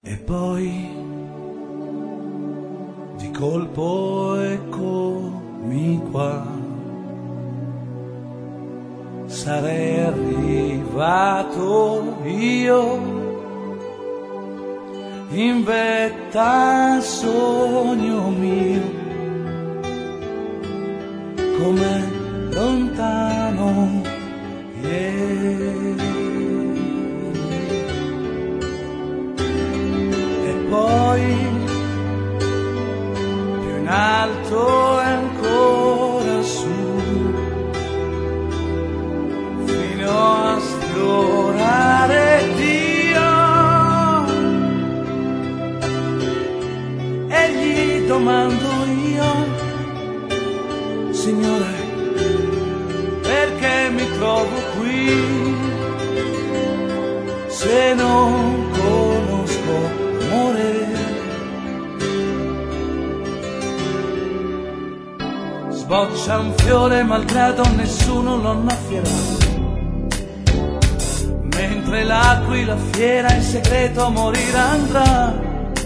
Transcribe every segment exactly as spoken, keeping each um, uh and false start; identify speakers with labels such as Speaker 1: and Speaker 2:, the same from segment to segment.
Speaker 1: E poi di colpo eccomi qua, sarei arrivato io in vetta al sogno mio, come lontano ieri. E poi più in alto e ancora su, fino a sfiorare Dio, e gli domando io: Signore, perché mi trovo qui se non conosco amore? Sboccia un fiore malgrado nessuno lo annaffierà, mentre l'aquila fiera in segreto a morire andrà.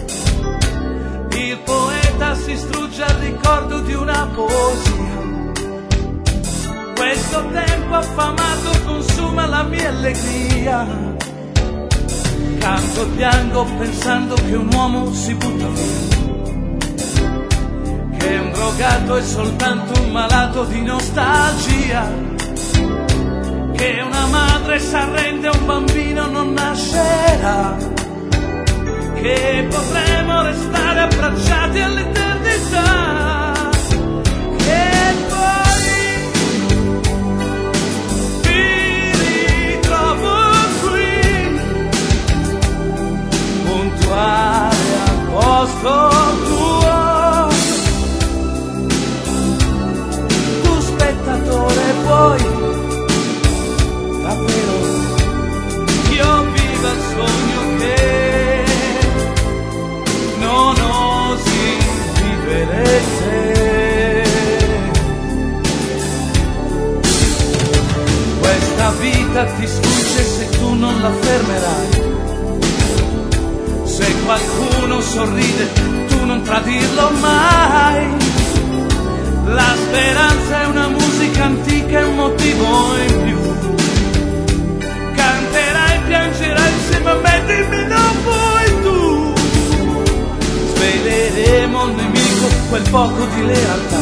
Speaker 1: Il poeta si strugge al ricordo di una poesia, questo tempo affamato consuma la mia allegria. Canto e piango pensando che un uomo si butta via, che un drogato è soltanto un malato di nostalgia, che una madre s'arrende a un bambino non nascerà, che potremo restare abbracciati all'eternità. E poi ti ritrovo qui, puntuale al posto tuo, tu spettatore. Poi davvero io vivo il sogno che non osi vivere te. Questa vita ti sfugge se tu non la fermerai, se qualcuno sorride tu non tradirlo mai. La speranza è una musica antica e un motivo in più, canterai e piangerai insieme a me, dimmi non vuoi tu. Sveleremo al nemico quel poco di lealtà,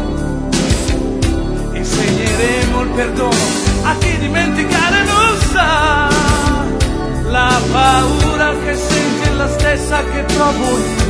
Speaker 1: insegneremo il perdono a chi dimenticare non sa. La paura che senti è la stessa che provo io,